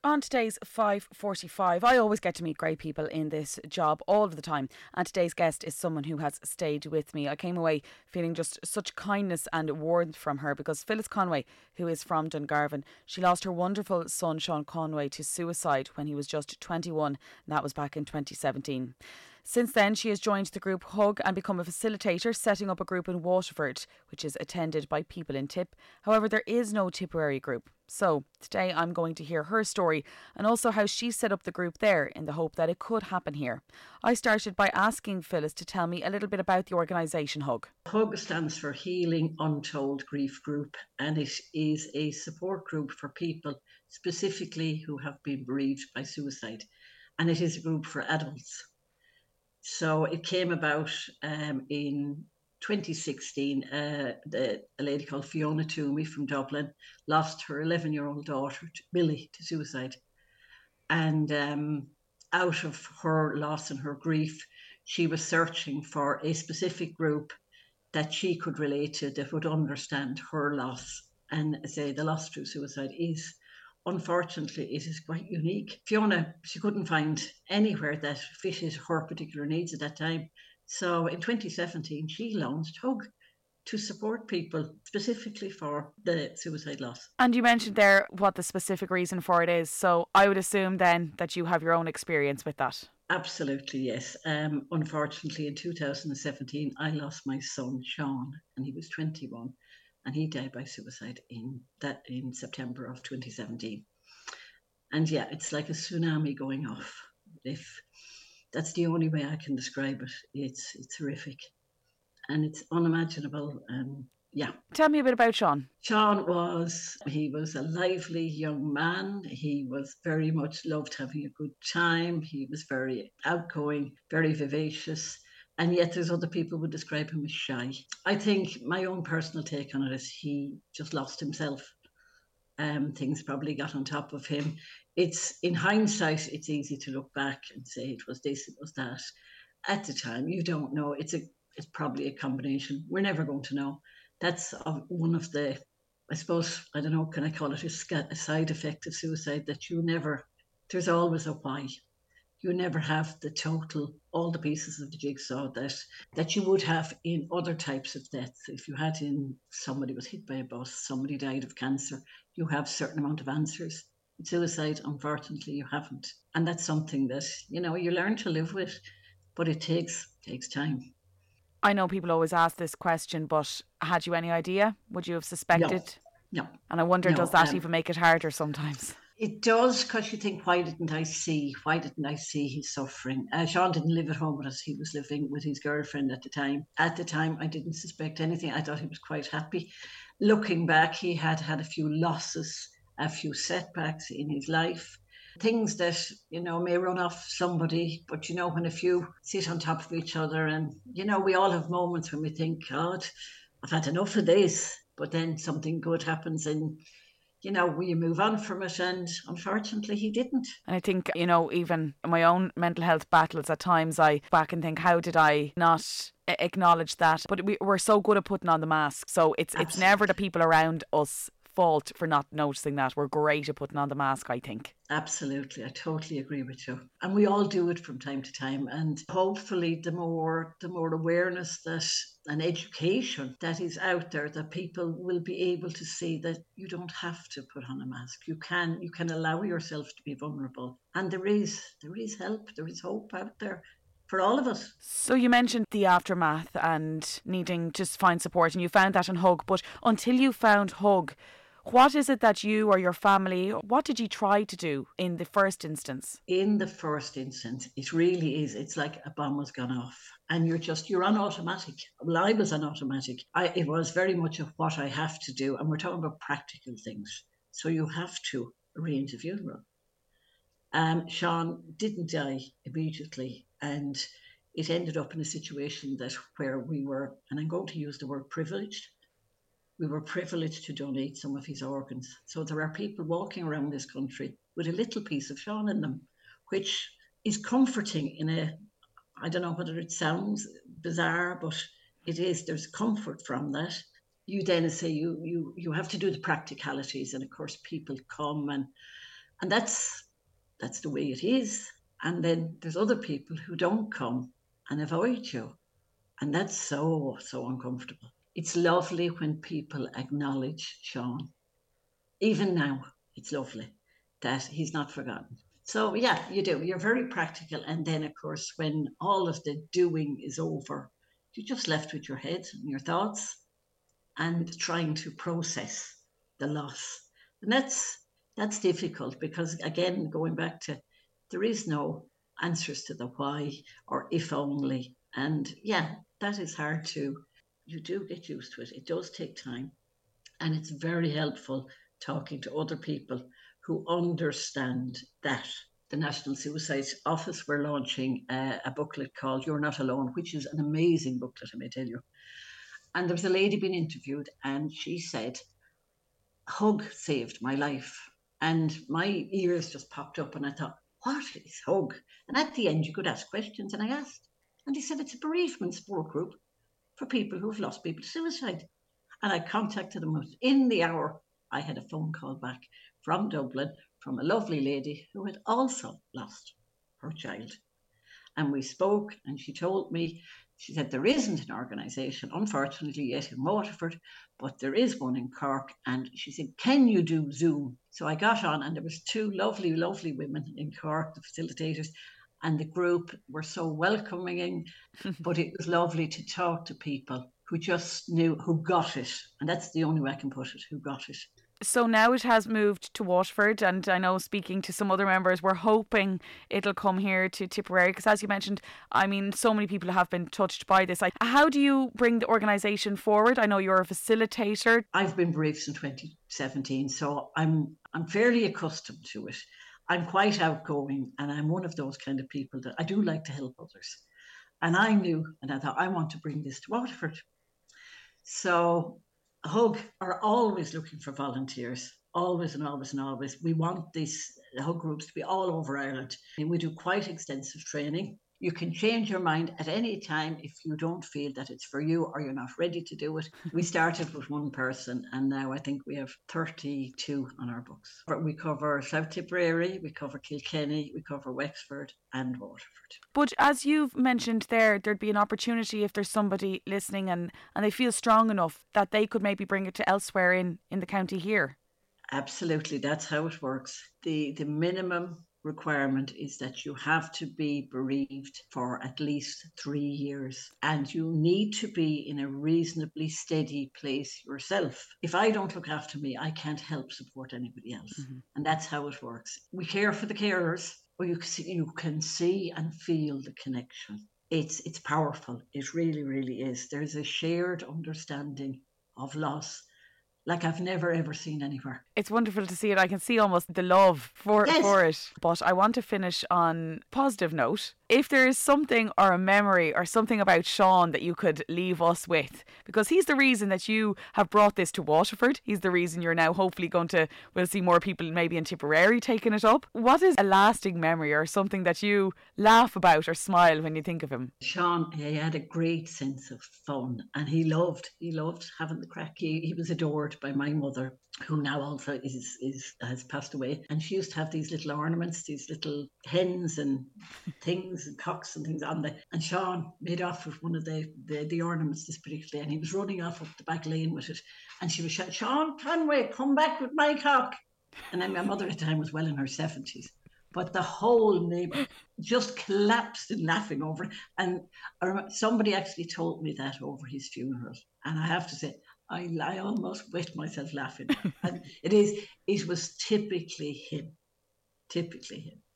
On today's 5:45, I always get to meet great people in this job all of the time, and today's guest is someone who has stayed with me. I came away feeling just such kindness and warmth from her because Phyllis Conway, who is from Dungarvan, she lost her wonderful son Sean Conway to suicide when he was just 21, and that was back in 2017. Since then, she has joined the group Hug and become a facilitator, setting up a group in Waterford, which is attended by people in Tip. However, there is no Tipperary group. So today I'm going to hear her story and also how she set up the group there in the hope that it could happen here. I started by asking Phyllis to tell me a little bit about the organisation Hug. Hug stands for Healing Untold Grief Group, and it is a support group for people specifically who have been bereaved by suicide, and it is a group for adults. So it came about in 2016. A lady called Fiona Toomey from Dublin lost her 11-year-old daughter, Millie, to suicide. And out of her loss and her grief, she was searching for a specific group that she could relate to, that would understand her loss. And say the loss through suicide is, unfortunately, it is quite unique. Fiona, she couldn't find anywhere that fitted her particular needs at that time. So in 2017, she launched Hug to support people specifically for the suicide loss. And you mentioned there what the specific reason for it is. So I would assume then that you have your own experience with that. Absolutely, yes. Unfortunately, in 2017, I lost my son, Sean, and he was 21. And he died by suicide in September of 2017. And yeah, it's like a tsunami going off. If that's the only way I can describe it, it's horrific, and it's unimaginable. Yeah. Tell me a bit about Sean. Sean was a lively young man. He was very much loved having a good time. He was very outgoing, very vivacious. And yet there's other people would describe him as shy. I think my own personal take on it is he just lost himself. Things probably got on top of him. It's, in hindsight, it's easy to look back and say it was this, it was that. At the time, you don't know. It's probably a combination. We're never going to know. That's one of the, I suppose, I don't know, can I call it a side effect of suicide, that there's always a why. You never have the total, all the pieces of the jigsaw that you would have in other types of deaths. If you had somebody was hit by a bus, somebody died of cancer, you have a certain amount of answers. With suicide, unfortunately, you haven't. And that's something that, you learn to live with, but it takes time. I know people always ask this question, but had you any idea? Would you have suspected? No. And I wonder, does that even make it harder sometimes? It does, because you think, why didn't I see his suffering? Sean didn't live at home with us. He was living with his girlfriend at the time. At the time, I didn't suspect anything. I thought he was quite happy. Looking back, he had a few losses, a few setbacks in his life. Things that, may run off somebody, but, when a few sit on top of each other, and, we all have moments when we think, God, I've had enough of this, but then something good happens and, will you move on from it? And unfortunately, he didn't. And I think, even in my own mental health battles, at times I back and think, how did I not acknowledge that? But we're so good at putting on the mask. So it's never the people around us fault for not noticing that. We're great at putting on the mask, I think. Absolutely. I totally agree with you. And we all do it from time to time. And hopefully the more awareness and education that is out there, that people will be able to see that you don't have to put on a mask. You can allow yourself to be vulnerable. And there is help, there is hope out there for all of us. So you mentioned the aftermath and needing to find support, and you found that in Hug. But until you found Hug, what is it that you or your family, what did you try to do in the first instance? In the first instance, it really is. It's like a bomb has gone off and you're on automatic. Well, I was on automatic. It was very much of what I have to do. And we're talking about practical things. So you have to arrange a funeral. Sean didn't die immediately. And it ended up in a situation where we were, and I'm going to use the word privileged, we were privileged to donate some of his organs. So there are people walking around this country with a little piece of Sean in them, which is comforting I don't know whether it sounds bizarre, but it is. There's comfort from that. You then say you have to do the practicalities. And of course, people come and And that's the way it is. And then there's other people who don't come and avoid you. And that's so, so uncomfortable. It's lovely when people acknowledge Sean. Even now, it's lovely that he's not forgotten. So, yeah, you do. You're very practical. And then, of course, when all of the doing is over, you're just left with your head and your thoughts and trying to process the loss. And that's difficult because, again, going back to, there is no answers to the why or if only. And yeah, that is hard to, you do get used to it. It does take time. And it's very helpful talking to other people who understand that. The National Suicide Office were launching a booklet called You're Not Alone, which is an amazing booklet, I may tell you. And there was a lady being interviewed, and she said, Hug saved my life. And my ears just popped up, and I thought, what is Hug? And at the end, you could ask questions, and I asked. And he said, it's a bereavement support group for people who've lost people to suicide. And I contacted them within the hour. I had a phone call back from Dublin from a lovely lady who had also lost her child. And we spoke, and she told me, she said, there isn't an organisation, unfortunately, yet in Waterford, but there is one in Cork. And she said, can you do Zoom? So I got on, and there was two lovely, lovely women in Cork, the facilitators, and the group were so welcoming. But it was lovely to talk to people who just knew, who got it. And that's the only way I can put it, who got it. So now it has moved to Waterford, and I know, speaking to some other members, we're hoping it'll come here to Tipperary, because as you mentioned, I mean, so many people have been touched by this. How do you bring the organisation forward? I know you're a facilitator. I've been bereaved since 2017, so I'm fairly accustomed to it. I'm quite outgoing, and I'm one of those kind of people that I do like to help others. And I knew, and I thought, I want to bring this to Waterford. So Hug are always looking for volunteers, always and always and always. We want these Hug groups to be all over Ireland. And we do quite extensive training. You can change your mind at any time if you don't feel that it's for you or you're not ready to do it. We started with one person, and now I think we have 32 on our books. We cover South Tipperary, we cover Kilkenny, we cover Wexford and Waterford. But as you've mentioned there'd be an opportunity if there's somebody listening and they feel strong enough that they could maybe bring it to elsewhere in the county here. Absolutely, that's how it works. The minimum requirement is that you have to be bereaved for at least 3 years, and you need to be in a reasonably steady place yourself. If I don't look after me, I can't help support anybody else. Mm-hmm. And that's how it works. We care for the carers, but you can see and feel the connection. It's powerful. It really, really is. There's a shared understanding of loss like I've never ever seen anywhere. It's wonderful to see it. I can see almost the love for it. But I want to finish on a positive note. If there is something or a memory or something about Sean that you could leave us with, because he's the reason that you have brought this to Waterford. He's the reason you're now hopefully we'll see more people maybe in Tipperary taking it up. What is a lasting memory or something that you laugh about or smile when you think of him? Sean, he had a great sense of fun, and he loved having the crack. He was adored by my mother, who now also has passed away. And she used to have these little ornaments, these little hens and things and cocks and things on there. And Sean made off with one of the ornaments this particular day, and he was running off up the back lane with it. And she was shouting, Sean Conway, come back with my cock. And then my mother at the time was well in her 70s. But the whole neighbour just collapsed in laughing over it. And somebody actually told me that over his funeral. And I have to say, I almost wet myself laughing. And it was typically him.